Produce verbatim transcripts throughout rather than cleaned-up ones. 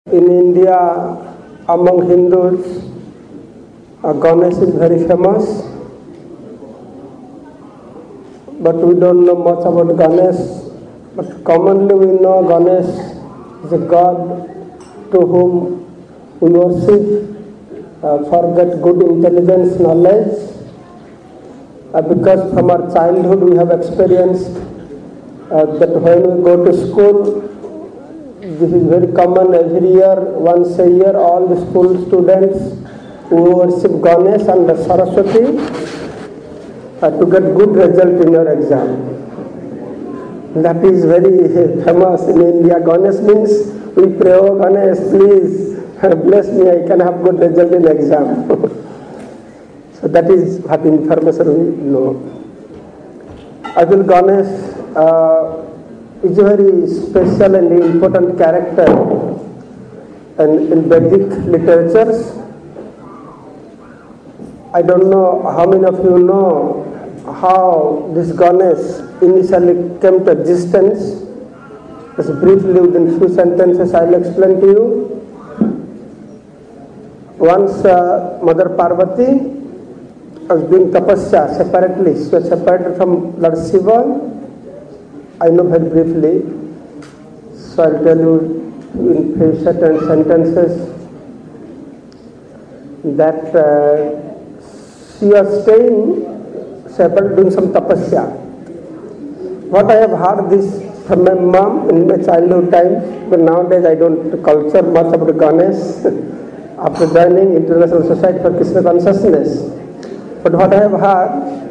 In India, among Hindus, uh, Ganesh is very famous, but we don't know much about Ganesh. But commonly we know Ganesh is a god to whom we worship uh, for get good intelligence, knowledge, uh, because from our childhood we have experienced uh, that when we go to school, this is very common every year, once a year, all the school students who worship Ganesh and Saraswati uh, to get good result in your exam. That is very famous in India. Ganesh means we pray, oh Ganesh, please bless me, I can have good result in exam. So that is what information we know. I will Ganesh uh, is a very special and important character in, in Vedic literatures. I don't know how many of you know how this Ganesh initially came to existence. Just briefly within few sentences I will explain to you. Once uh, Mother Parvati was doing tapasya separately. She was separated from Lord Shiva. I know very briefly, so I'll tell you in few certain sentences that uh, she was staying separate doing some tapasya. What I have heard this from my mom in my childhood time, but nowadays I don't culture much about Ganesh after joining International Society for Krishna Consciousness. But what I have heard,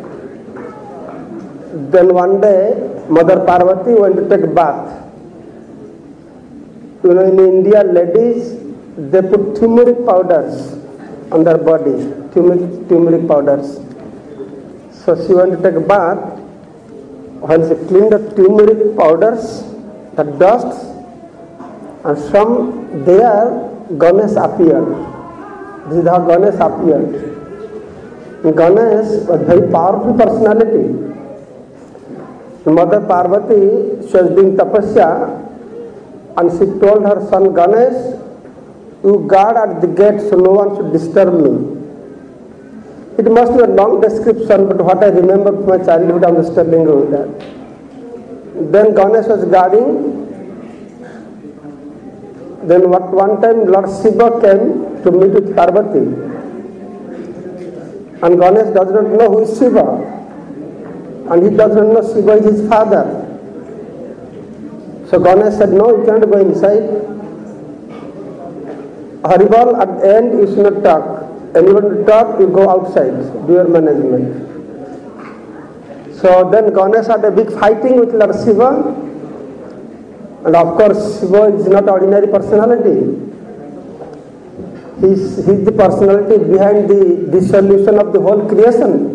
then one day Mother Parvati went to take bath. You know, in India, ladies, they put turmeric powders on their body, turmeric, turmeric powders. So she went to take a bath. When she cleaned the turmeric powders, the dust, and from there, Ganesh appeared. This is how Ganesh appeared. Ganesh was a very powerful personality. Mother Parvati, she was doing tapasya, and she told her son Ganesh, you guard at the gate so no one should disturb me. It must be a long description, but what I remember from my childhood, I am just telling you that. Then Ganesh was guarding. Then what, one time Lord Shiva came to meet with Parvati. And Ganesh does not know who is Shiva. And he doesn't know Shiva is his father. So Ganesh said, no, you cannot go inside. Haribal, at the end you should not talk. Anyone to talk, you go outside, do your management. So then Ganesh had a big fighting with Lord Shiva. And of course, Shiva is not ordinary personality. He is, he is the personality behind the dissolution of the whole creation.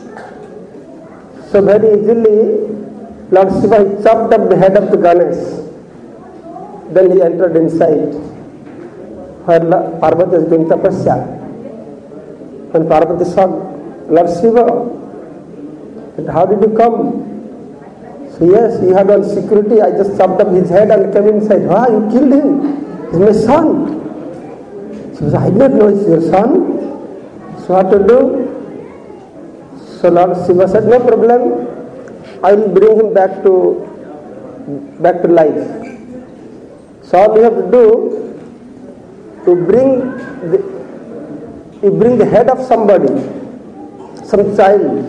So very easily, Lord Shiva chopped up the head of the Ganesh. Then he entered inside, where Parvati is doing tapasya. When Parvati saw Lord Shiva, said, how did you come? So yes, he had on security, I just chopped up his head and came inside. Ah, you killed him, he's my son. She said, I did not know it's your son. So what to do? So Lord Shiva said, no problem, I will bring him back to back to life. So all you have to do, to bring the, you bring the head of somebody, some child,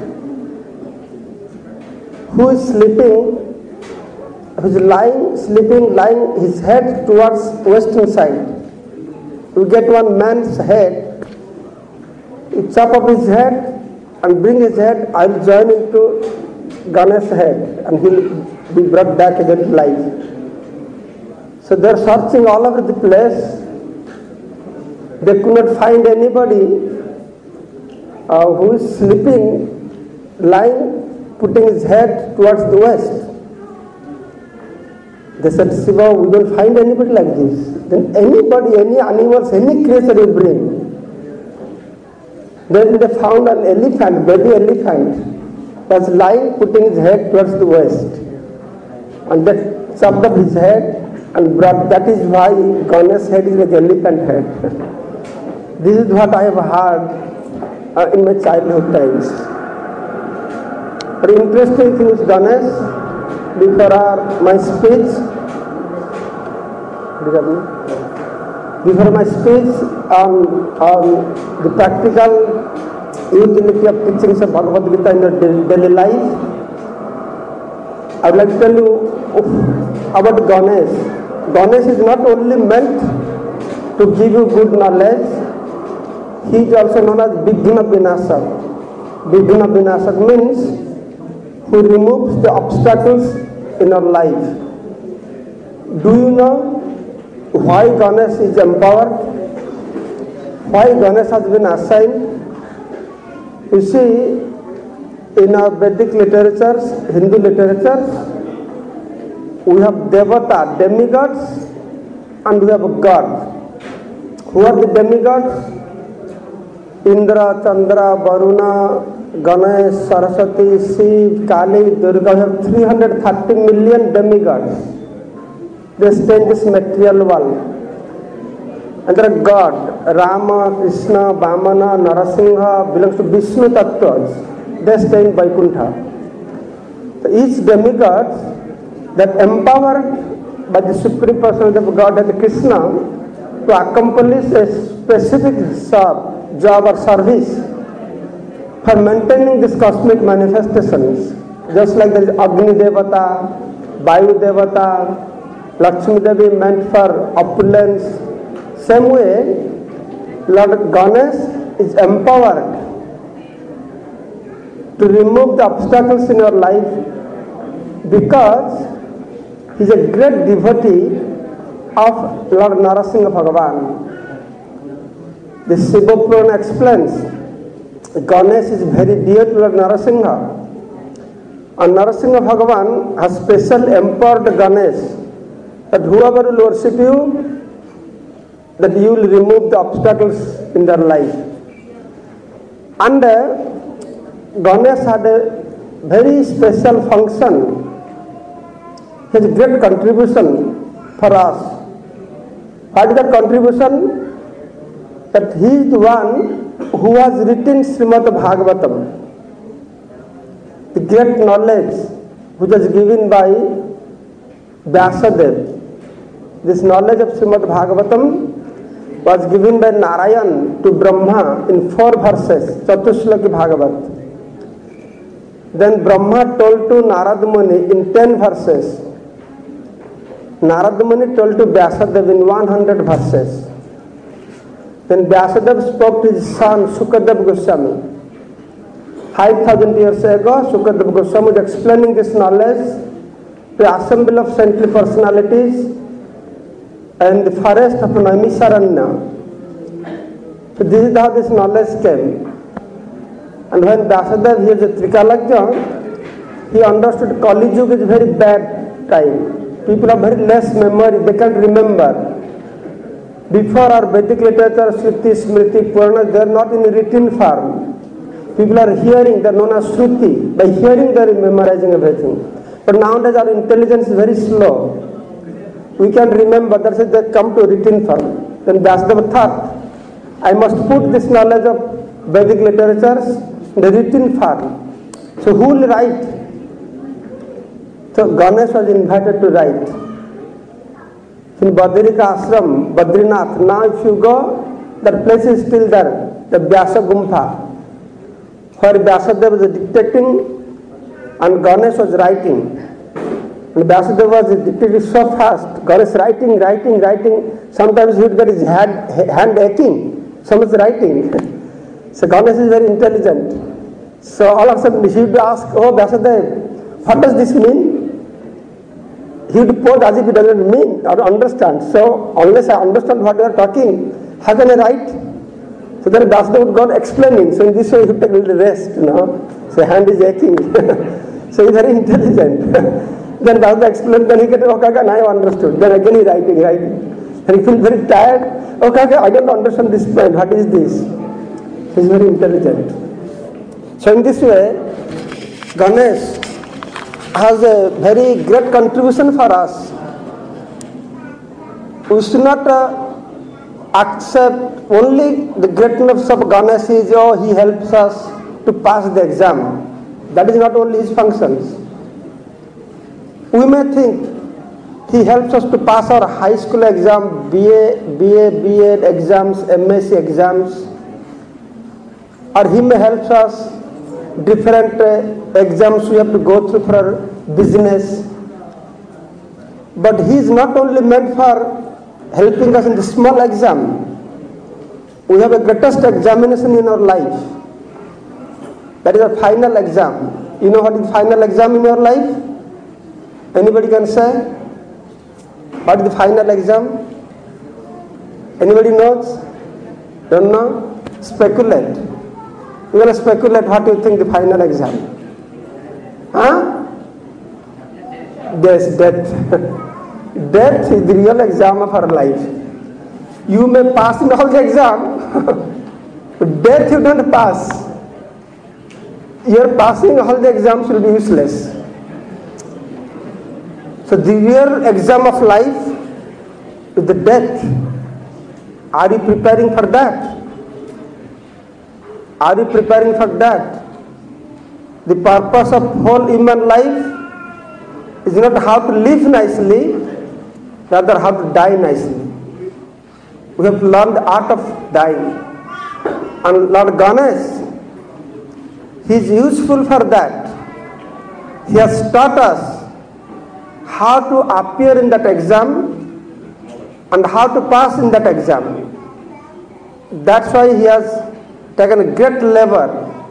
who is sleeping, who is lying, sleeping, lying his head towards western side. You get one man's head, you chop up his head, and bring his head, I will join into Ganesh's head, and he will be brought back again to life. So they are searching all over the place. They could not find anybody uh, who is sleeping, lying, putting his head towards the west. They said, Shiva, we don't find anybody like this. Then anybody, any animals, any creature you bring. Then they found an elephant, baby elephant, was lying, putting his head towards the west. And they chopped up his head and brought, that is why Ganesh head is like elephant head. This is what I have heard uh, in my childhood times. But interesting thing is Ganesh, before our, my speech, before my speech on, on the practical utility of teachings of Bhagavad Gita in your daily life, I would like to tell you about Ganesh. Ganesh is not only meant to give you good knowledge, he is also known as Vighna Vinasak. Vighna Vinasak means who removes the obstacles in our life. Do you know why Ganesh is empowered? Why Ganesh has been assigned? You see, in our Vedic literatures, Hindu literatures, we have Devata, demigods, and we have a God. Who are the demigods? Indra, Chandra, Varuna, Ganesh, Saraswati, Shiv, Kali, Durga. We have three hundred thirty million demigods. They stay in this material world. And there are God, Rama, Krishna, Vamana, Narasimha, belongs to Vishnu Tattvas. They stay in Vaikuntha. So each demigod that empowered by the Supreme Personality of Godhead Krishna to accomplish a specific job, job or service for maintaining these cosmic manifestations. Just like there is Agni Devata, Vayu Devata, Lakshmi Devi meant for opulence. Same way, Lord Ganesh is empowered to remove the obstacles in your life because he is a great devotee of Lord Narasimha Bhagavan. The Shiva Purana explains Ganesh is very dear to Lord Narasimha, and Narasimha Bhagavan has special empowered Ganesh that whoever will worship you, that you will remove the obstacles in their life. And uh, Ganesh had a very special function. His great contribution for us. What is that contribution? That he is the one who has written Srimad Bhagavatam. The great knowledge which was given by Vyasadeva. This knowledge of Srimad Bhagavatam was given by Narayan to Brahma in four verses, Chatushlaki Bhagavat. Then Brahma told to Narad Muni in ten verses. Narad Muni told to Vyasadeva in one hundred verses. Then Vyasadeva spoke to his son Sukadeva Goswami. Five thousand years ago, Sukadeva Goswami was explaining this knowledge to an assembly of saintly personalities and the forest of Naimisaranya. So this is how this knowledge came. And when Vyasadeva hears the Trikalagya, he understood Kali Yuga is a very bad time. People have very less memory, they can't remember. Before our Vedic literature, Shruti, Smriti, Purana, they are not in written form. People are hearing, they are known as Shruti. By hearing, they are memorizing everything. But nowadays our intelligence is very slow. We can remember, that's why they come to written form. Then Vyasadeva thought, I must put this knowledge of Vedic literatures in the written form. So who will write? So Ganesh was invited to write. In Badrika Ashram, Badrinath, now if you go, that place is still there, the Vyasa Gumpha, where Vyasadeva was dictating and Ganesh was writing. And Vyasadeva was dictating so fast, Ganesh writing, writing, writing, sometimes he would get his hand, hand aching, someone's writing. So Ganesh is very intelligent. So all of a sudden he would ask, oh Vyasadeva, what does this mean? He would pose as if he doesn't mean or understand. So unless I understand what you are talking, how can I write? So then Vyasadeva would go on explaining. So in this way he would take a little rest, you know. So hand is aching. So he's very intelligent. Then Vyasadeva explained, then he get, okay, okay, now I understood. Then again he's writing, writing. And he feels very tired. Okay, okay, I don't understand this point. What is this? He's very intelligent. So in this way, Ganesh has a very great contribution for us. we should not uh, accept only the greatness of Ganesh is, oh, he helps us to pass the exam. That is not only his functions. We may think he helps us to pass our high school exam, B A, B A, B Ed exams, M S c exams, or he may help us different uh, exams we have to go through for our business. But he is not only meant for helping us in the small exam. We have a greatest examination in our life. That is a final exam. You know what is the final exam in your life? Anybody can say? What is the final exam? Anybody knows? Don't know? Speculate. You want to speculate what you think the final exam? Huh? Yes, death. Death is the real exam of our life. You may pass in all the exam, but death you don't pass. Your passing all the exams will be useless. So the real exam of life is the death. Are you preparing for that? Are you preparing for that? The purpose of whole human life is not how to live nicely, rather how to die nicely. We have to learn the art of dying. And Lord Ganesh, he is useful for that. He has taught us how to appear in that exam and how to pass in that exam. That's why he has taken a great labor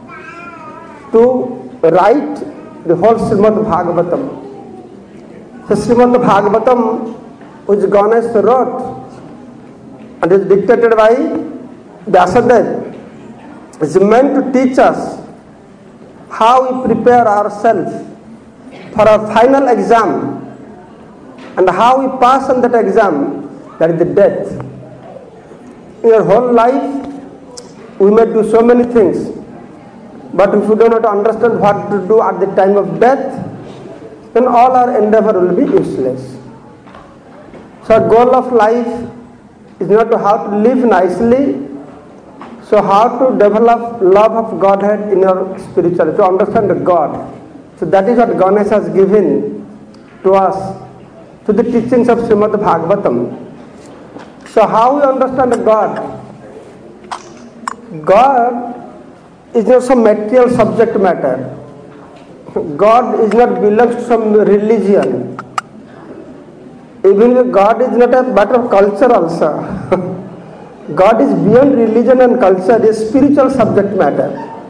to write the whole Srimad Bhagavatam. The Srimad Bhagavatam, which Ganesh wrote and is dictated by Vyasadeva, is meant to teach us how we prepare ourselves for our final exam and how we pass on that exam, that is the death. In your whole life, we may do so many things, but if we do not understand what to do at the time of death, then all our endeavor will be useless. So our goal of life is not to how to live nicely, so how to develop love of Godhead in your spirituality, to understand God. So that is what Ganesh has given to us, to the teachings of Srimad Bhagavatam. So how we understand God? God is not some material subject matter. God is not belongs to some religion. Even God is not a matter of culture also. God is beyond religion and culture, it is spiritual subject matter.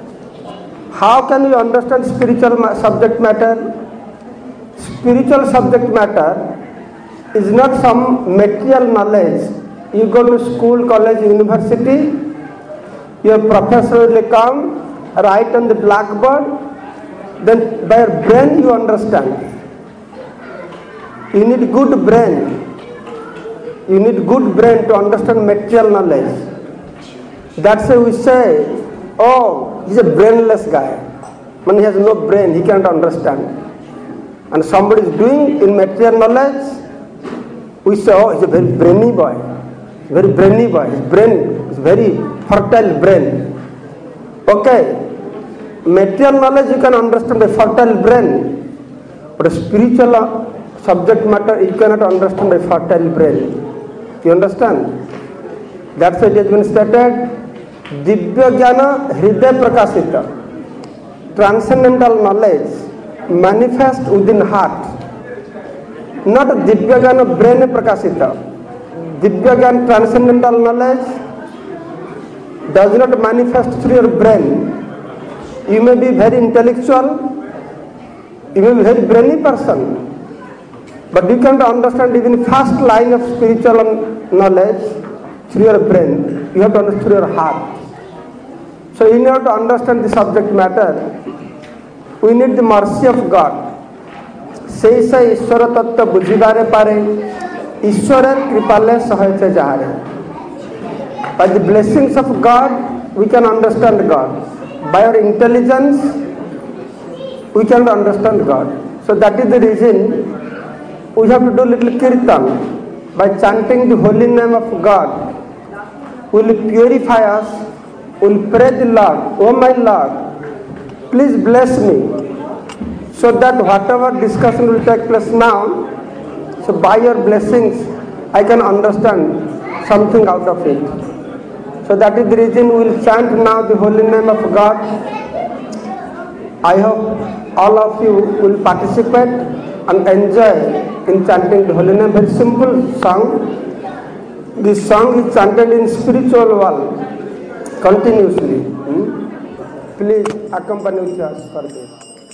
How can we understand spiritual ma- subject matter? Spiritual subject matter is not some material knowledge. You go to school, college, university, your professor will come, write on the blackboard, then by your brain you understand. You need good brain. You need good brain to understand material knowledge. That's why we say, oh, he's a brainless guy. When he has no brain, he can't understand. And somebody is doing in material knowledge, we say, oh, he's a very brainy boy. Very brainy boy. His brain is very fertile brain. Okay. Material knowledge you can understand by fertile brain, but a spiritual subject matter you cannot understand by fertile brain. You understand? That's why it has been stated, Divya Jnana Hriday Prakashita. Transcendental knowledge manifest within heart. Not Divya Jnana brain Prakashita. Divya Jnana transcendental knowledge does not manifest through your brain. You may be very intellectual, you may be a very brainy person, but you can't understand even first line of spiritual knowledge through your brain. You have to understand through your heart. So in order to understand the subject matter, we need the mercy of God. Sei se Ishwara tattva bujhibare pare, Ishwara kripale sahaja jahare. By the blessings of God, we can understand God. By our intelligence, we cannot understand God. So that is the reason we have to do little kirtan. by chanting the holy name of God, will purify us, will pray the Lord, oh my Lord, please bless me, so that whatever discussion will take place now, so by your blessings, I can understand something out of it. So that is the reason we will chant now the holy name of God. I hope all of you will participate and enjoy in chanting the holy name. Very simple song. This song is chanted in spiritual world continuously. Hmm? Please accompany with us for this.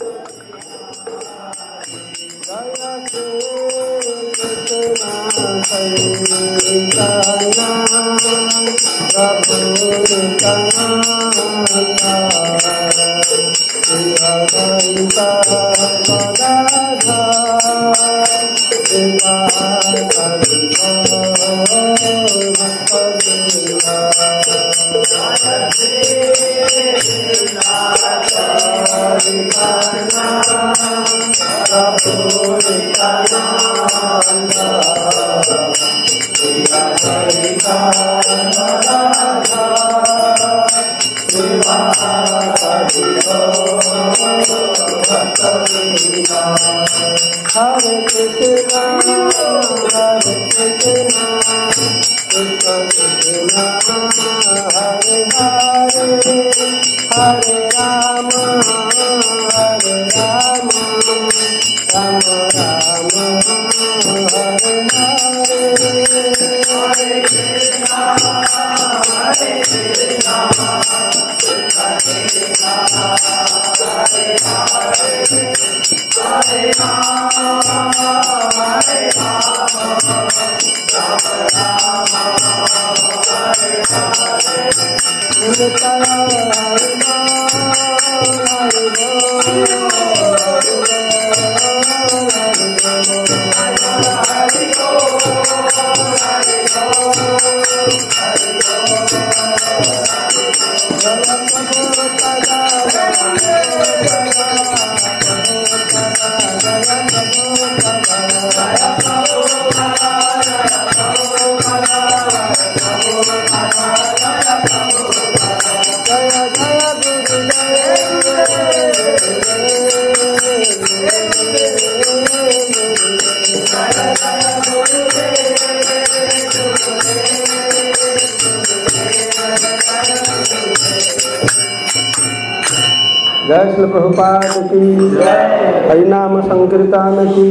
जय श्री प्रभुपाद की जय, हरिनाम संकीर्तन की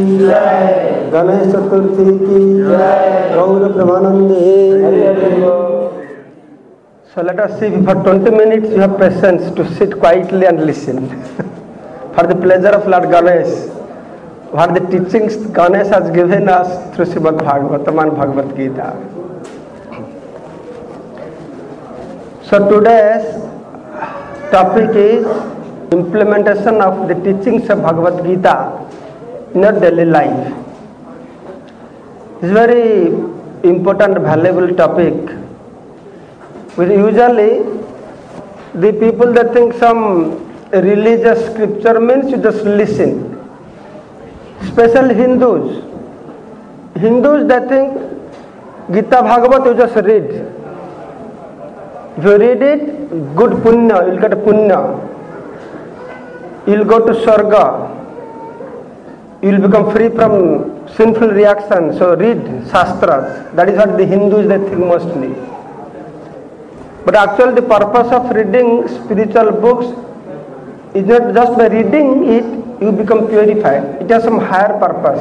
जय, गणेश चतुर्थी की जय, गौर प्रेमानंदे। So let us see, for twenty minutes you have patience to sit quietly and listen for the pleasure of Lord Ganesh, what the teachings Ganesh has given us through Srimad Bhagavatam and Bhagavad Gita. So today's topic is implementation of the teachings of Bhagavad Gita in our daily life. It's a very important, valuable topic. We usually, the people that think some religious scripture means you just listen. Especially Hindus. Hindus that think Gita Bhagavat you just read. If you read it, good punya, you'll get punya. You'll go to Swarga. You'll become free from sinful reaction. So read Shastras. That is what the Hindus they think mostly. But actually the purpose of reading spiritual books is not just by reading it, you become purified. It has some higher purpose.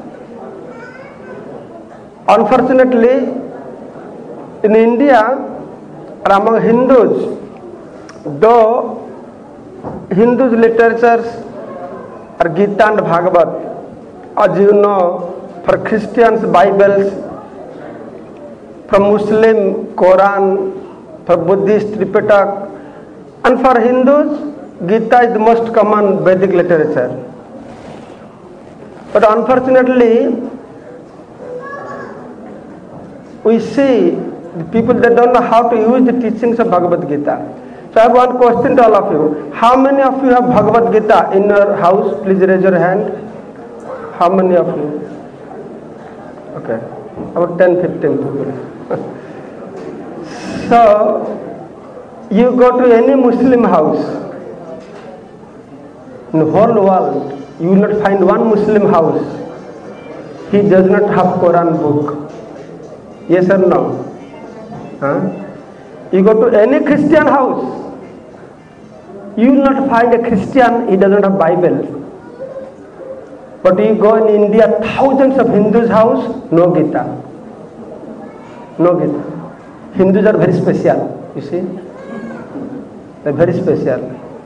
Unfortunately, in India, or among Hindus, though Hindus literatures are Gita and Bhagavat, as you know, for Christians, Bibles, for Muslim, Quran, for Buddhist, Tripitaka, and for Hindus, Gita is the most common Vedic literature. But unfortunately, we see the people that don't know how to use the teachings of Bhagavad Gita. So I have one question to all of you. How many of you have Bhagavad Gita in your house? Please raise your hand. How many of you? Okay. about ten fifteen people. So, you go to any Muslim house in the whole world, you will not find one Muslim house he does not have Quran book. Yes or no? Huh? You go to any Christian house, you will not find a Christian he does not have Bible. But you go in India, thousands of Hindus' house, no Gita. No Gita. Hindus are very special, you see. They're very special.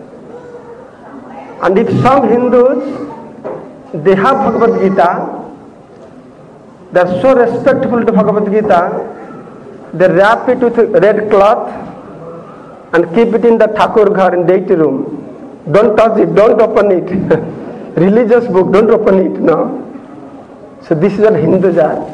And if some Hindus, they have Bhagavad Gita, they are so respectful to Bhagavad Gita, they wrap it with a red cloth and keep it in the Thakur Ghar in deity room. Don't touch it, don't open it. Religious book, don't open it, no. So this is what Hindus are.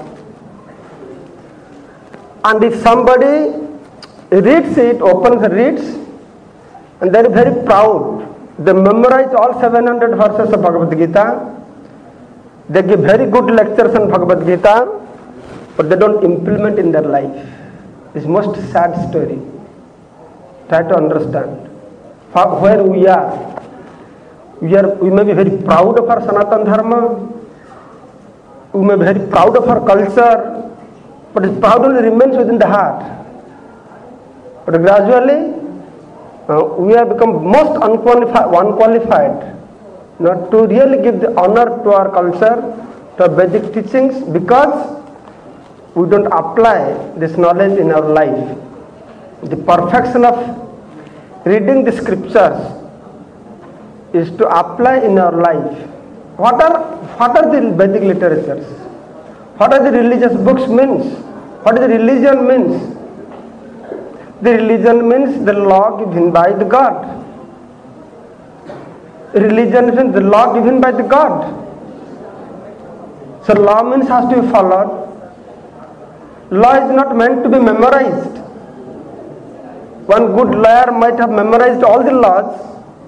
And if somebody reads it, opens and reads, and they are very proud, they memorize all seven hundred verses of Bhagavad Gita, they give very good lectures on Bhagavad Gita, but they don't implement in their life. It's most sad story. Try to understand. Where we are, we are, we may be very proud of our Sanatana Dharma, we may be very proud of our culture, but it proud only remains within the heart. But gradually, uh, we have become most unqualified, unqualified not to really give the honor to our culture, to our Vedic teachings, because we don't apply this knowledge in our life. The perfection of reading the scriptures is to apply in our life. What are, what are the Vedic literatures? What are the religious books means? What is the religion means? The religion means the law given by the God. Religion means the law given by the God. So law means has to be followed. Law is not meant to be memorized. One good lawyer might have memorized all the laws,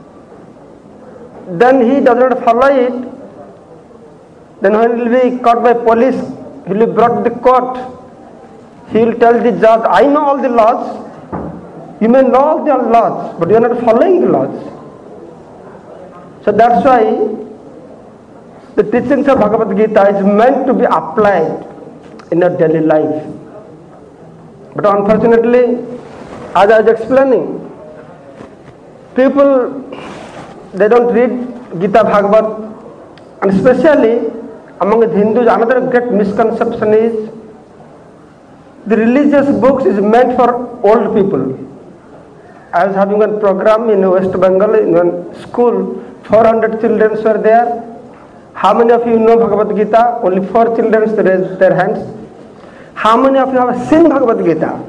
then he does not follow it, then when he will be caught by police, he will be brought to the court, he will tell the judge, I know all the laws, you may know all the laws, but you are not following the laws. So that's why the teachings of Bhagavad Gita is meant to be applied in our daily life. But unfortunately, as I was explaining, people, they don't read Gita Bhagavad, and especially among the Hindus, another great misconception is the religious books is meant for old people. I was having a program in West Bengal, in one school, four hundred children were there. How many of you know Bhagavad Gita? Only four children raised their hands. How many of you have seen Bhagavad Gita?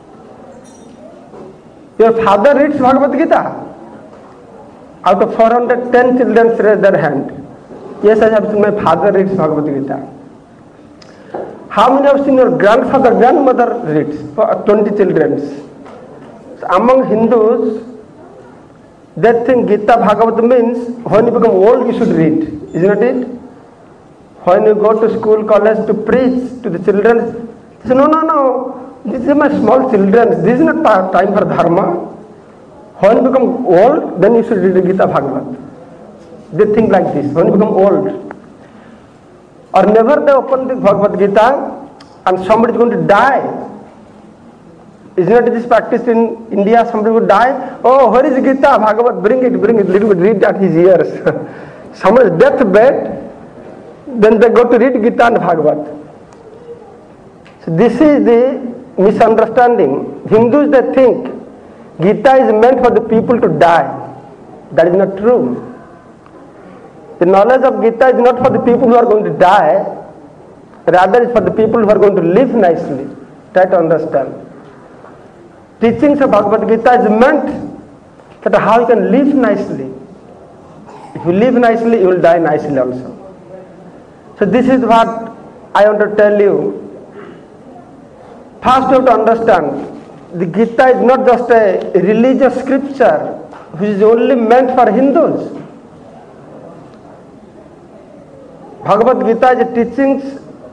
Your father reads Bhagavad Gita? Out of four hundred ten children raised their hand. Yes, I have seen my father reads Bhagavad Gita. How many have seen your grandfather, grandmother reads? twenty children. So among Hindus, they think Gita Bhagavad means when you become old you should read, isn't it? When you go to school, college to preach to the children, they say, no, no, no, these are my small children, this is not time for dharma. When you become old, then you should read Gita Bhagavad. They think like this, when you become old. Or never they open the Bhagavad Gita and somebody is going to die. Isn't it this practice in India? Somebody would die. Oh, where is Gita Bhagavad? Bring it, bring it, little bit, read at his ears. Someone's deathbed, then they go to read Gita and Bhagavad. So this is the misunderstanding. Hindus, they think Gita is meant for the people to die. That is not true. The knowledge of Gita is not for the people who are going to die, rather it's for the people who are going to live nicely. Try to understand. Teachings of Bhagavad Gita is meant that how you can live nicely. If you live nicely, you will die nicely also. So this is what I want to tell you. First you have to understand, the Gita is not just a religious scripture which is only meant for Hindus. Bhagavad Gita is teachings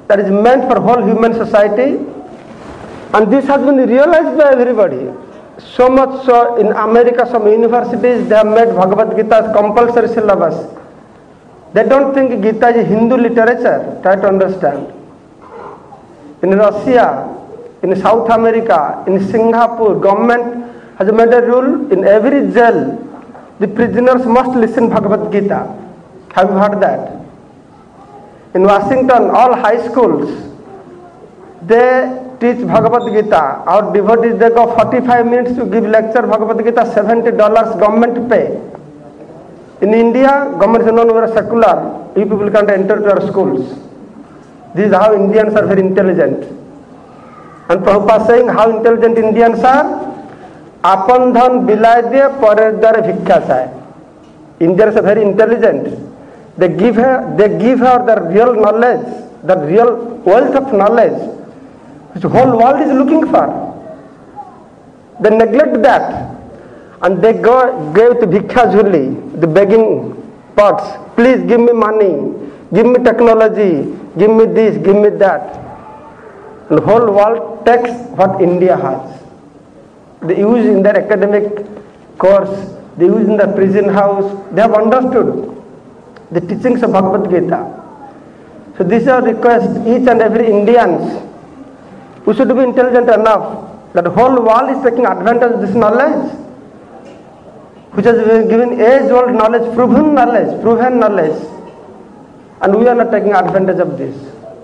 that is meant for whole human society, and this has been realized by everybody. So much so, in America, some universities, they have made Bhagavad Gita as compulsory syllabus. They don't think Gita is Hindu literature. Try to understand. In Russia, in South America, in Singapore, government has made a rule in every jail, the prisoners must listen Bhagavad Gita. Have you heard that? In Washington, all high schools, they teach Bhagavad Gita. Our devotees, they go forty-five minutes to give lecture Bhagavad Gita, seventy dollars government pay. In India, government is known as secular. You people can't enter to our schools. This is how Indians are very intelligent. And Prabhupada saying how intelligent Indians are. Apan dhan bilay diye parer dar bhikkha chahe. Indians are very intelligent. They give her, they give her the real knowledge, the real wealth of knowledge, which the whole world is looking for. They neglect that, and they go gave to bhikkha jhuli, the begging pots. Please give me money, give me technology, give me this, give me that. And the whole world takes what India has. They use in their academic course, they use in the prison house. They have understood the teachings of Bhagavad Gita. So this is our request, each and every Indians, we should be intelligent enough that the whole world is taking advantage of this knowledge, which has been given age-old knowledge, proven knowledge, proven knowledge, and we are not taking advantage of this.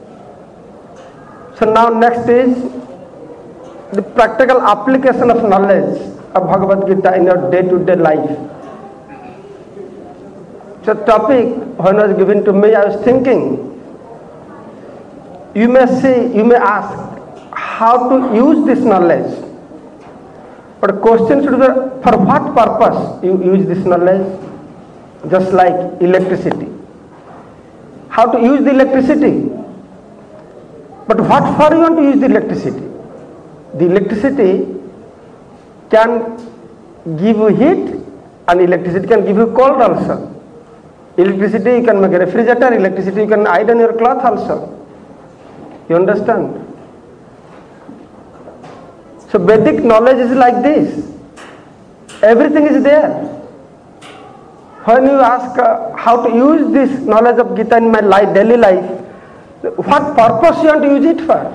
So now next is the practical application of knowledge of Bhagavad Gita in your day-to-day life. So topic, when it was given to me, I was thinking, you may say, you may ask, how to use this knowledge? But the question should be, for what purpose you use this knowledge? Just like electricity. How to use the electricity? But what for you want to use the electricity? The electricity can give you heat, and electricity can give you cold also. Electricity you can make a refrigerator, electricity you can iron your cloth also. You understand? So Vedic knowledge is like this. Everything is there. When you ask uh, how to use this knowledge of Gita in my life, daily life, what purpose you want to use it for?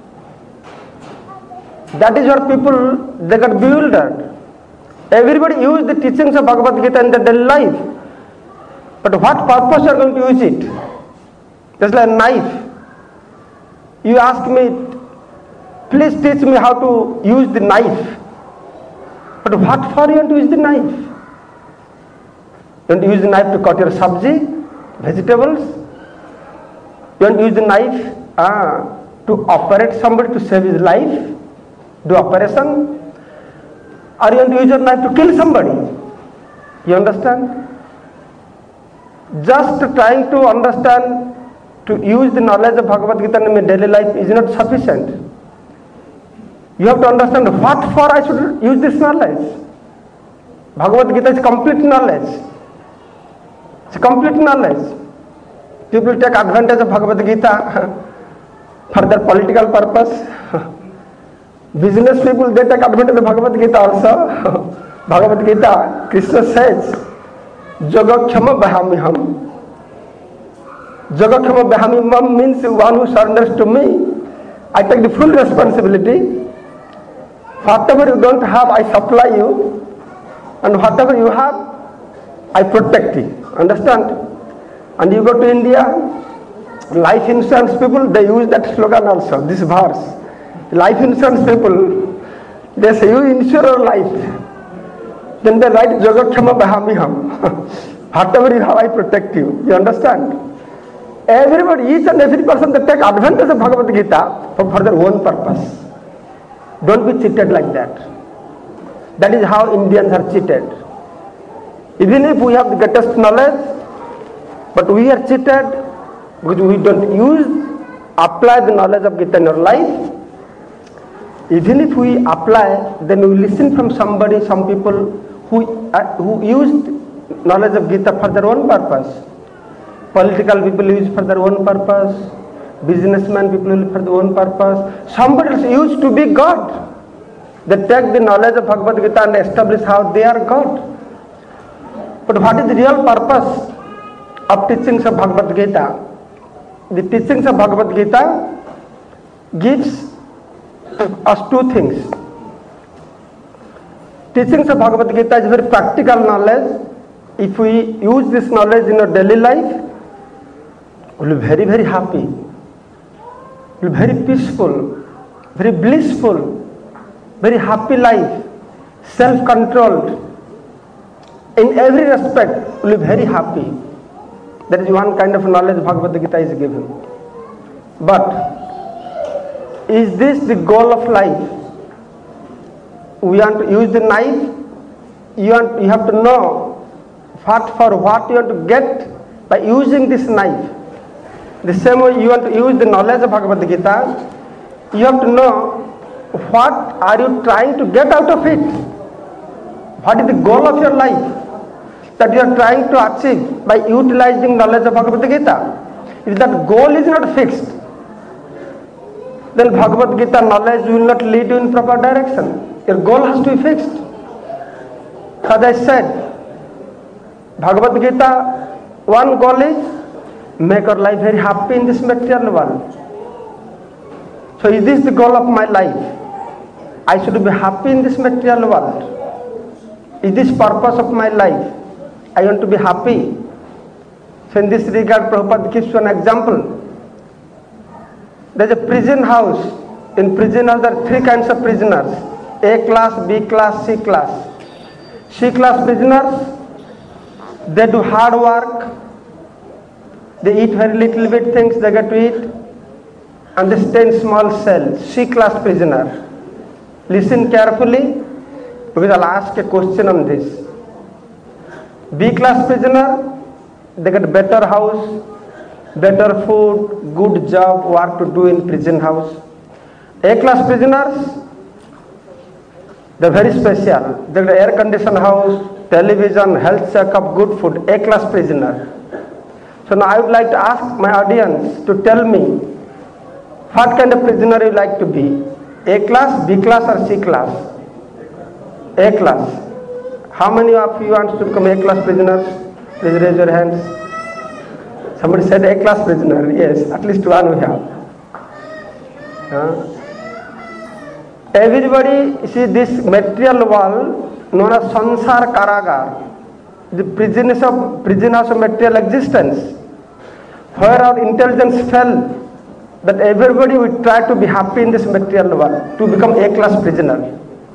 That is where people, they got bewildered. Everybody use the teachings of Bhagavad Gita in their daily life. But what purpose you are going to use it? Just like a knife. You ask me, please teach me how to use the knife. But what for you want to use the knife? You want to use the knife to cut your sabji, vegetables? You want to use the knife ah, to operate somebody to save his life? Do operation? Or you want to use your knife to kill somebody? You understand? Just trying to understand, to use the knowledge of Bhagavad Gita in my daily life is not sufficient. You have to understand what for I should use this knowledge. Bhagavad Gita is complete knowledge. It's complete knowledge. People take advantage of Bhagavad Gita for their political purpose. Business people, they take advantage of Bhagavad Gita also. Bhagavad Gita, Krishna says, Jagakshama Bahamiham. Jagakshama Bahamiham means one who surrenders to me. I take the full responsibility. Whatever you don't have, I supply you. And whatever you have, I protect you. Understand? And you go to India, life insurance people, they use that slogan also, this verse. Life insurance people, they say, you insure your life. Then they write, Jagakshama Bahamiham. Whatever you have, I protect you. You understand? Everybody, each and every person, they take advantage of Bhagavad Gita for, for their own purpose. Don't be cheated like that. That is how Indians are cheated. Even if we have the greatest knowledge, but we are cheated because we don't use, apply the knowledge of Gita in our life. Even if we apply, then we listen from somebody, some people who, uh, who used knowledge of Gita for their own purpose. Political people use for their own purpose. Businessmen, people live for their own purpose. Somebody else used to be God. They take the knowledge of Bhagavad Gita and establish how they are God. But what is the real purpose of teachings of Bhagavad Gita? The teachings of Bhagavad Gita gives us two things. Teachings of Bhagavad Gita is very practical knowledge. If we use this knowledge in our daily life, we will be very, very happy. We will be very peaceful, very blissful, very happy life, self-controlled. In every respect, we will be very happy. That is one kind of knowledge Bhagavad Gita is given. But is this the goal of life? We want to use the knife. You, want, you have to know what for what you want to get by using this knife. The same way you want to use the knowledge of Bhagavad Gita, you have to know what are you trying to get out of it. What is the goal of your life that you are trying to achieve by utilizing knowledge of Bhagavad Gita? If that goal is not fixed, then Bhagavad Gita knowledge will not lead you in proper direction. Your goal has to be fixed. As I said, Bhagavad Gita, one goal is make our life very happy in this material world. So is this the goal of my life? I should be happy in this material world. Is this purpose of my life? I want to be happy. So in this regard, Prabhupada gives one example. There is a prison house. In prison house, there are three kinds of prisoners: A class, B class, C class. C class prisoners, they do hard work. They eat very little bit things they get to eat, and they stay in small cells. C class prisoner. Listen carefully, because I'll ask a question on this. B class prisoner, they get better house, better food, good job, work to do in prison house. A class prisoners, they're very special. They get air conditioned house, television, health checkup, good food. A class prisoner. So now I would like to ask my audience to tell me what kind of prisoner you like to be. A class, B class or C class? A class. How many of you want to become A class prisoners? Please raise your hands. Somebody said A class prisoner. Yes, at least one we have. Uh, everybody, see this material world known as Sansar Karagar, the prison of prison house of material existence, where our intelligence fell that everybody would try to be happy in this material world, to become A class prisoner.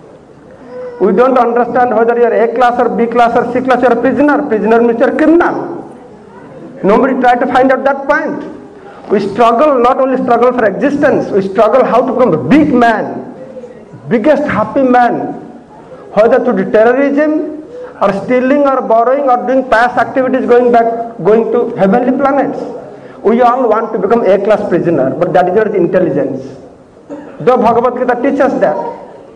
We don't understand whether you are A class or B class or C class, you are a prisoner. Prisoner means you are a criminal. Nobody tried to find out that point. We struggle, not only struggle for existence, we struggle how to become a big man, biggest happy man, whether through terrorism or stealing or borrowing or doing past activities going back, going to heavenly planets. We all want to become A class prisoner, but that is not intelligence. Though Bhagavad Gita teaches that,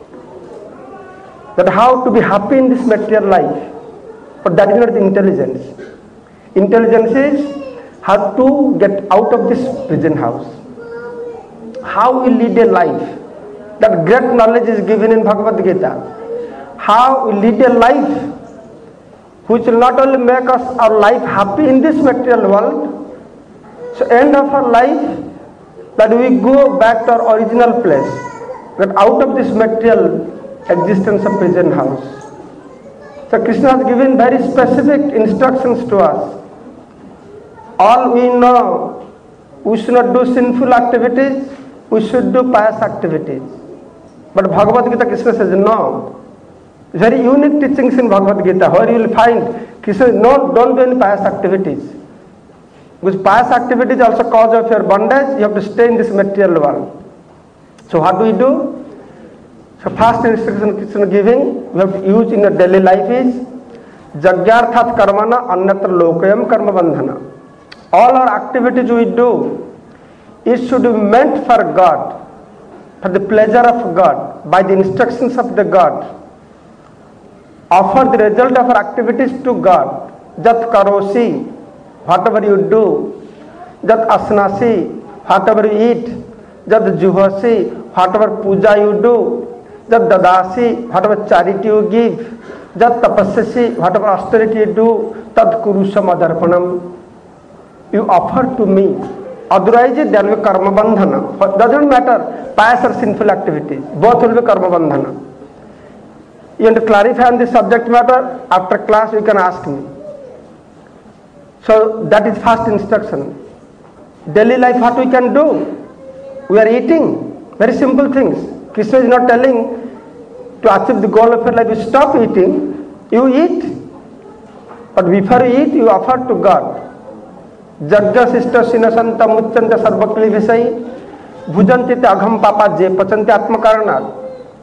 that how to be happy in this material life, but that is not intelligence. Intelligence is how to get out of this prison house, how we lead a life. That great knowledge is given in Bhagavad Gita. How we lead a life which will not only make us our life happy in this material world, so end of our life, that we go back to our original place, that out of this material existence of prison house. So Krishna has given very specific instructions to us. All we know, we should not do sinful activities, we should do pious activities. But Bhagavad Gita, Krishna says no. Very unique teachings in Bhagavad Gita, where you will find Krishna says no, don't do any pious activities. Because pious activities also cause of your bondage, you have to stay in this material world. So what do we do? So first instruction Krishna giving, we have to use in your daily life is Jagyarthat karmana annatra lokayam karma bandhana. All our activities we do, it should be meant for God, for the pleasure of God, by the instructions of the God. Offer the result of our activities to God. Jat karosi, whatever you do. Jat asnasi, whatever you eat, jad juhasi, whatever puja you do, jad dadasi, whatever charity you give, jad tapasyasi, whatever austerity you do, tad kurusam adarpanam. You offer to me. Otherwise, there will be karma bandhana. Doesn't matter, pious or sinful activities. Both will be karma bandhana. You want to clarify on this subject matter? After class, you can ask me. So that is first instruction. Daily life, what we can do? We are eating. Very simple things. Krishna is not telling to achieve the goal of your life, you stop eating. You eat. But before you eat, you offer to God. Jagga sister sinasanta muchanta sarvakli visai bhujanti te agham papa je pachanti atma karanat.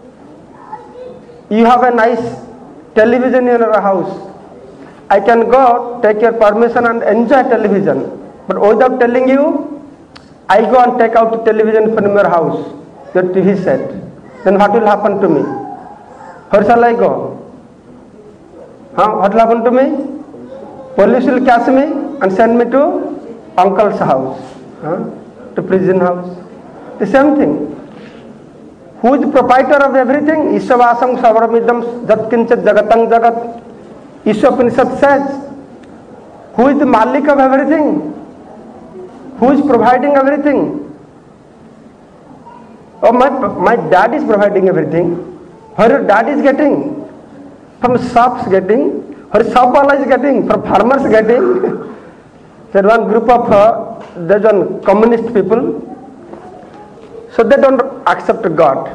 You have a nice television in your house. I can go take your permission and enjoy television. But without telling you, I go and take out the television from your house, your T V set. Then what will happen to me? Where shall I go? Huh? What will happen to me? Police will catch me and send me to uncle's house, huh? To prison house. The same thing. Who is the proprietor of everything? Ishvasam Savramidam Jatkinchat Jagatang Jagat. Ishvapanishad says, who is the Malik of everything? Who is providing everything? Oh, my, my dad is providing everything. Where your dad is getting? From shops getting. Where shopwala is getting? From farmers getting. There one group of, uh, there's one communist people. So they don't accept God.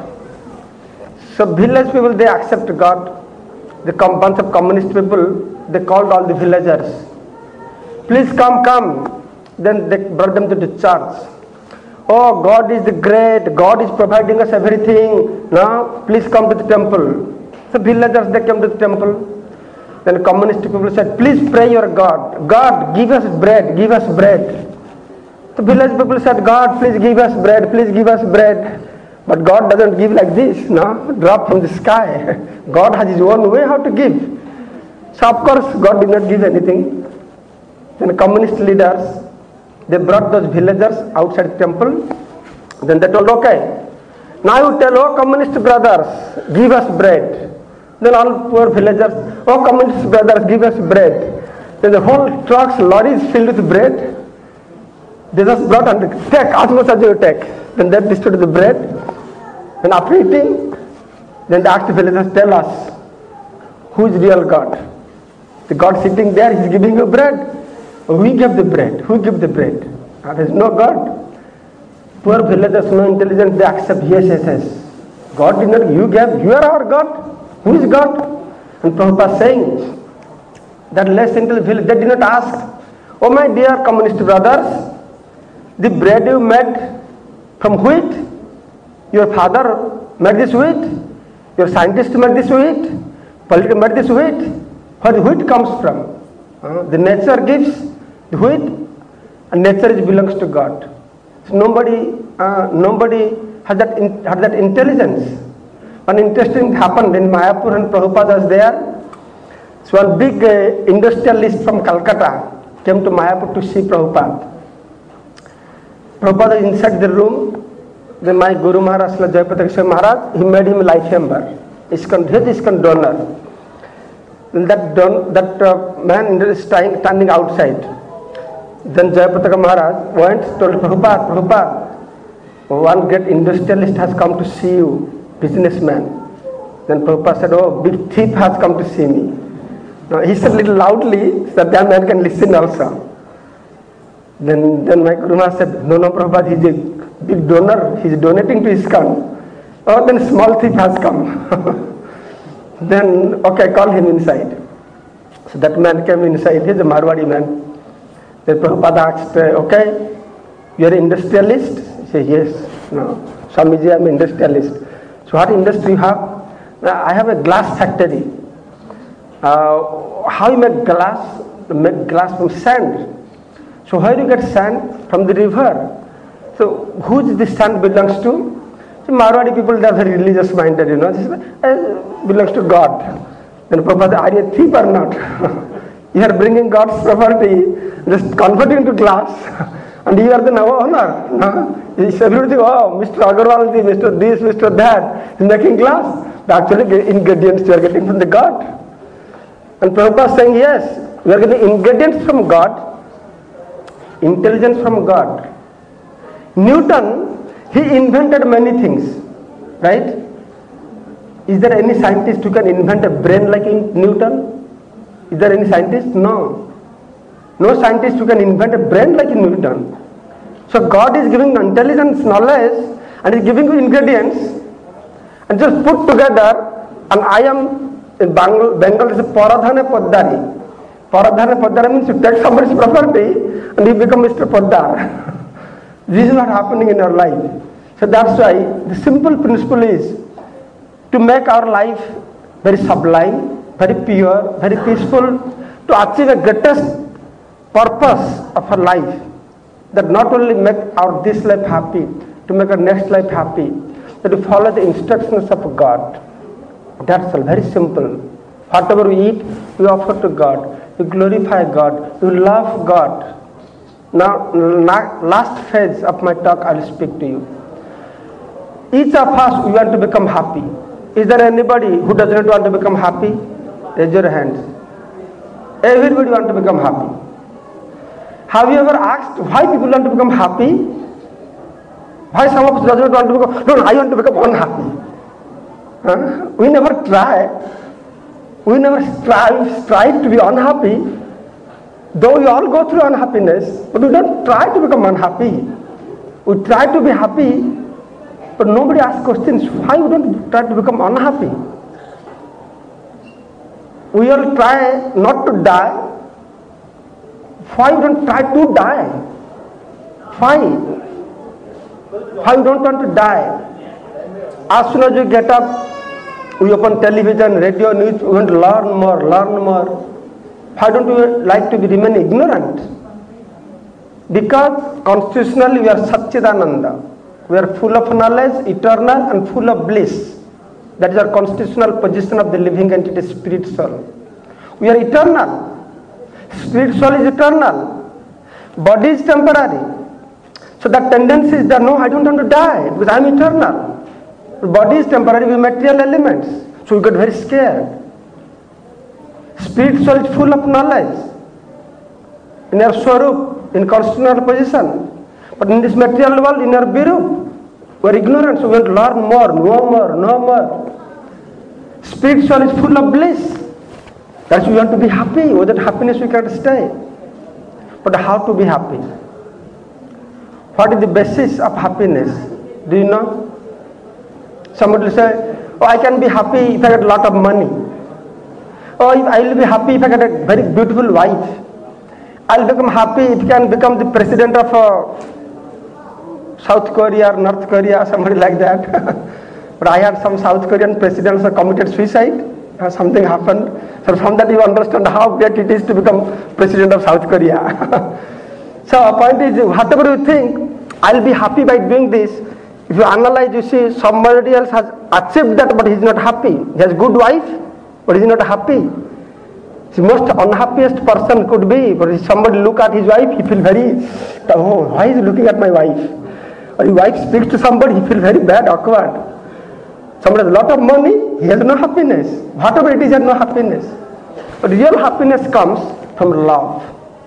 So village people, they accept God. The bunch of communist people, they called all the villagers. Please come, come. Then they brought them to the church. Oh, God is great. God is providing us everything. Now, please come to the temple. So villagers, they came to the temple. Then communist people said, please pray your God. God, give us bread, give us bread. The village people said, God, please give us bread, please give us bread. But God doesn't give like this, no? Drop from the sky. God has his own way how to give. So of course, God did not give anything. Then communist leaders, they brought those villagers outside the temple. Then they told, okay, now you tell, oh communist brothers, give us bread. Then all poor villagers, oh communist brothers, give us bread. Then the whole trucks, lorries filled with bread. They just brought and take as much as you take. Then they distributed the bread. And after eating, then they asked the villagers, tell us, who is real God? The God sitting there, he is giving you bread. We give the bread. Who give the bread? There is no God. Poor villagers, no intelligence, they accept, yes, yes, yes. God did not, you gave, you are our God. Who is God? And Prabhupada saying that less intelligent, they did not ask, oh my dear communist brothers, the bread you made from wheat, your father made this wheat, your scientist made this wheat, politician made this wheat. Where the wheat comes from? Uh, the nature gives the wheat, and nature is belongs to God. So nobody, uh, nobody has that in, has that intelligence. One interesting happened in Mayapur, and Prabhupada was there. So one big uh, industrialist from Calcutta came to Mayapur to see Prabhupada. Prabhupada inside the room. Then my Guru Maharaj, Jayapataka Maharaj, he made him life member. He's con- he is ISKCON donor. Then that don- that uh, man is standing outside. Then Jayapataka Maharaj went, told Prabhupada, Prabhupada, one great industrialist has come to see you. Businessman. Then Prabhupada said, oh, big thief has come to see me. Now he said a little loudly so that that man can listen also. Then, then my Guru Maharaj said, no, no, Prabhupada, he's a big donor. He's donating to ISKCON. Oh, then small thief has come. Then, okay, call him inside. So that man came inside. He's a Marwadi man. Then Prabhupada asked, okay, you're an industrialist? He said, yes. No, Swamiji, I'm an industrialist. So what industry you have? I have a glass factory. Uh, how you make glass? You make glass from sand. So where you get sand? From the river. So who this sand belongs to? So Marwadi people, they are very religious minded, you know. This uh, belongs to God. Then Prabhupada, are you a thief or not? You are bringing God's property, just converting to glass And you are the now owner. No? It's everything, oh, Mister Agarwal, Mister this, Mister that, is making glass. The actual ingredients you are getting from the God. And Prabhupada is saying, yes, we are getting ingredients from God, intelligence from God. Newton, he invented many things, right? Is there any scientist who can invent a brain like in Newton? Is there any scientist? No. No scientist who can invent a brain like in Newton. So God is giving intelligence, knowledge, and is giving you ingredients, and just put together, and I am, in Bengal, Bengal is a Paradhane Poddari. Paradhane Poddari means you take somebody's property, and you become Mister Poddar. This is what happening in our life. So that's why the simple principle is to make our life very sublime, very pure, very peaceful, to achieve a greatest purpose of our life, that not only make our this life happy, to make our next life happy, that to follow the instructions of God. That's all, very simple. Whatever we eat, we offer to God. We glorify God. We love God. Now, last phase of my talk, I will speak to you. Each of us, we want to become happy. Is there anybody who does not want to become happy? Raise your hands. Everybody wants to become happy. Have you ever asked why people want to become happy? Why some of us does not want to become, no, no, I want to become unhappy. Huh? We never try. We never strive, strive to be unhappy. Though we all go through unhappiness, but we don't try to become unhappy. We try to be happy, but nobody asks questions, why we don't try to become unhappy? We all try not to die. Why you don't try to die? Why? Why you don't want to die? As soon as you get up, we open television, radio, news, we want to learn more, learn more. Why don't we like to be remain ignorant? Because constitutionally we are Satchidananda. We are full of knowledge, eternal and full of bliss. That is our constitutional position of the living entity, spirit soul. We are eternal. Spirit soul is eternal. Body is temporary. So that tendency is that no, I don't want to die because I am eternal. Body is temporary with material elements. So we get very scared. Spirit soul is full of knowledge. In our swarup, in constitutional position. But in this material world, in our birup, we are ignorant. So we want to learn more, no more, no more. Spirit soul is full of bliss. That's why we want to be happy. Without happiness we can't stay. But how to be happy? What is the basis of happiness? Do you know? Somebody will say, oh, I can be happy if I get a lot of money. Oh, if I will be happy if I get a very beautiful wife. I will become happy if I can become the president of uh, South Korea or North Korea, somebody like that. But I had some South Korean presidents who committed suicide. Uh, something happened. So from that you understand how great it is to become president of South Korea. So a point is, whatever you think, I'll be happy by doing this. If you analyze, you see somebody else has achieved that, but he's not happy. He has good wife, but he's not happy. The most unhappiest person could be, but if somebody look at his wife, he feels very, oh, why is he looking at my wife? Or his wife speaks to somebody, he feels very bad, awkward. Somebody has a lot of money, he has no happiness. Whatever it is, he has no happiness. But real happiness comes from love.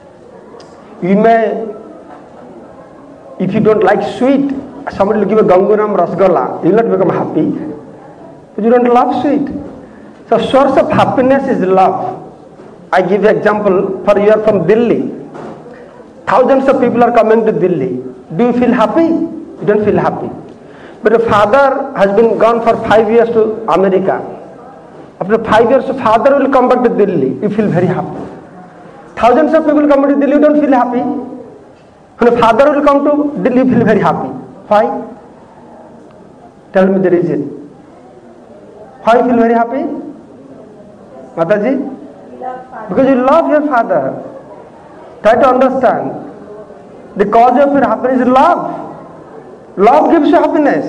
You may, if you don't like sweet, somebody will give a Ganguram Rasgala, you will not become happy. But you don't love sweet. So source of happiness is love. I give you an example. For you are from Delhi. Thousands of people are coming to Delhi. Do you feel happy? You don't feel happy. But a father has been gone for five years to America. After five years, the father will come back to Delhi. You feel very happy. Thousands of people come to Delhi, you don't feel happy. When a father will come to Delhi, you feel very happy. Why? Tell me the reason. Why you feel very happy? Mataji? Because you love your father. Try to understand. The cause of your happiness is love. Love gives you happiness.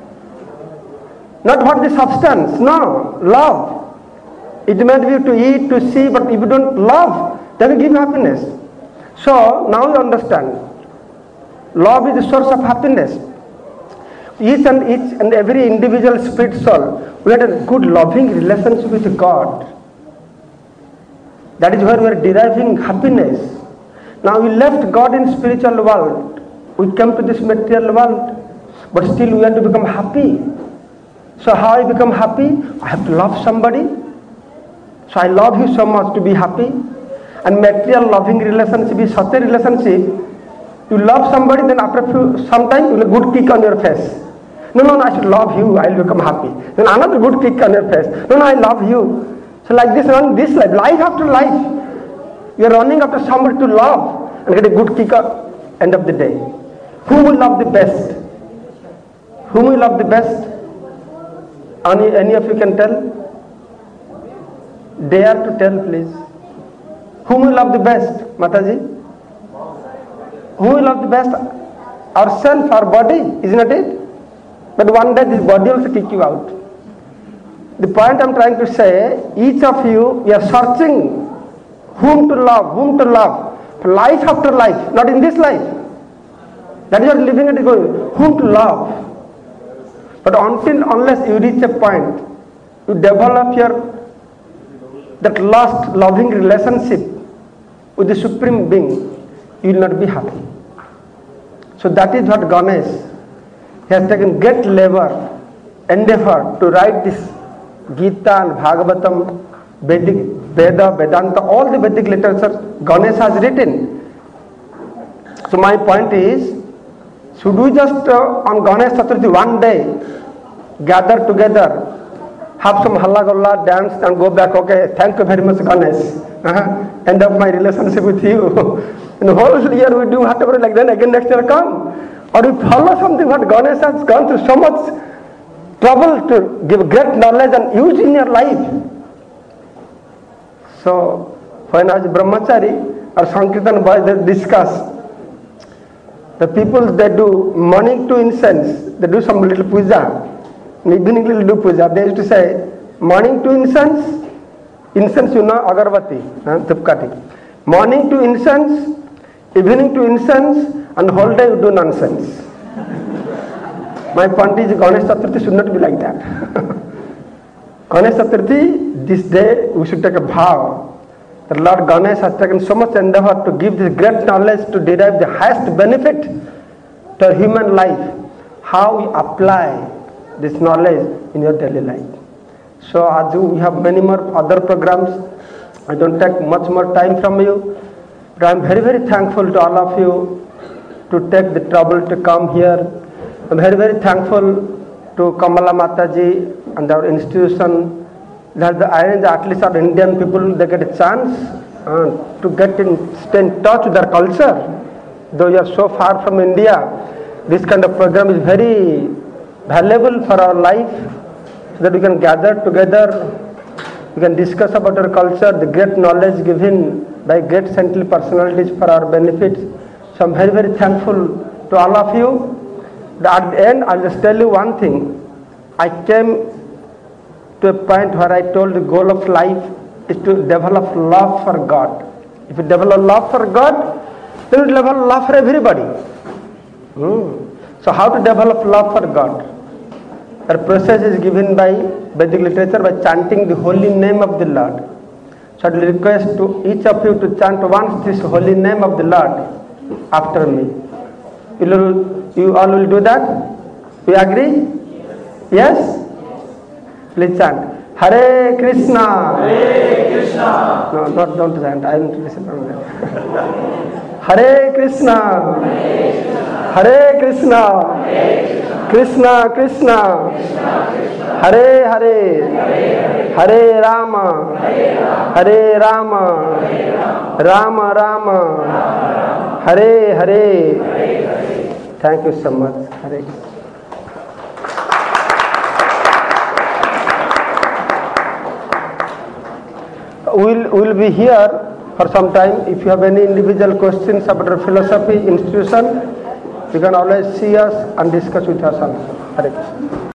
Not what the substance. No. Love. It may be to eat, to see, but if you don't love, then it gives you happiness. So, now you understand. Love is the source of happiness. Each and each and every individual spirit soul, we had a good loving relationship with God. That is where we are deriving happiness. Now we left God in spiritual world. We came to this material world, but still we want to become happy. So how I become happy? I have to love somebody. So I love you so much to be happy. And material loving relationship is such a relationship. You love somebody, then after few, some time you will a good kick on your face. No, no, no, I should love you, I will become happy. Then another good kick on your face. No, no, I love you. So like this, run this life, life after life. You are running after somebody to love and get a good kick at end of the day. Who will love the best? Whom will love the best? Any, any of you can tell? Dare to tell, please. Whom will love the best, Mataji? Who will love the best? Ourself, our body, isn't it? But one day this body also kick you out. The point I am trying to say, each of you, you are searching whom to love, whom to love, life after life, not in this life. That is what living it is going, whom to love. But until, unless you reach a point, you develop your, that lost loving relationship with the Supreme Being, you will not be happy. So that is what Ganesh, he has taken great labor, endeavor to write this Gita and Bhagavatam, Vedic, Veda, Vedanta, all the Vedic literature Ganesh has written. So my point is, should we just uh, on Ganesh Chaturthi one day gather together, have some halla golla, dance and go back, okay, thank you very much Ganesh, uh-huh. End of my relationship with you. In the whole year we do whatever, like then again next year come. Or we follow something what Ganesh has gone through so much trouble to give great knowledge and use in your life. So when I was Brahmachari or Sankirtan boy, they discuss. The people, they do morning to incense, they do some little puja. In evening little do puja. They used to say, morning to incense, incense you know, agarbatti, thupkati. Morning to incense, evening to incense, and whole day you do nonsense. My point is, Ganesh Chaturthi should not be like that. Ganesh Chaturthi, this day we should take a vow. The Lord Ganesh has taken so much endeavor to give this great knowledge to derive the highest benefit to human life. How we apply this knowledge in your daily life. So as we have many more other programs, I don't take much more time from you, but I am very very thankful to all of you to take the trouble to come here. I am very very thankful to Kamala Mataji and our institution that the arrange at least our Indian people, they get a chance uh, to get in, stay in touch with their culture. Though you are so far from India, this kind of program is very valuable for our life, so that we can gather together, we can discuss about our culture, the great knowledge given by great saintly personalities for our benefits. So I am very very thankful to all of you. At the end, I will just tell you one thing. I came to a point where I told the goal of life is to develop love for God. If you develop love for God, then you develop love for everybody. Hmm. So how to develop love for God? The process is given by Vedic literature by chanting the holy name of the Lord. So I will request to each of you to chant once this holy name of the Lord after me. You, will, you all will do that? We agree? Yes? Please chant. Hare Krishna. Hare Krishna. No, not don't chant. I am to listen from there. Hare Krishna. Hare Krishna. Krishna Krishna. Hare Hare. Hare Rama. Hare Rama. Rama Rama. Hare Hare. Thank you so much. Hare Krishna. We'll, we'll be here for some time. If you have any individual questions about our philosophy institution, you can always see us and discuss with us also. Hare Krishna.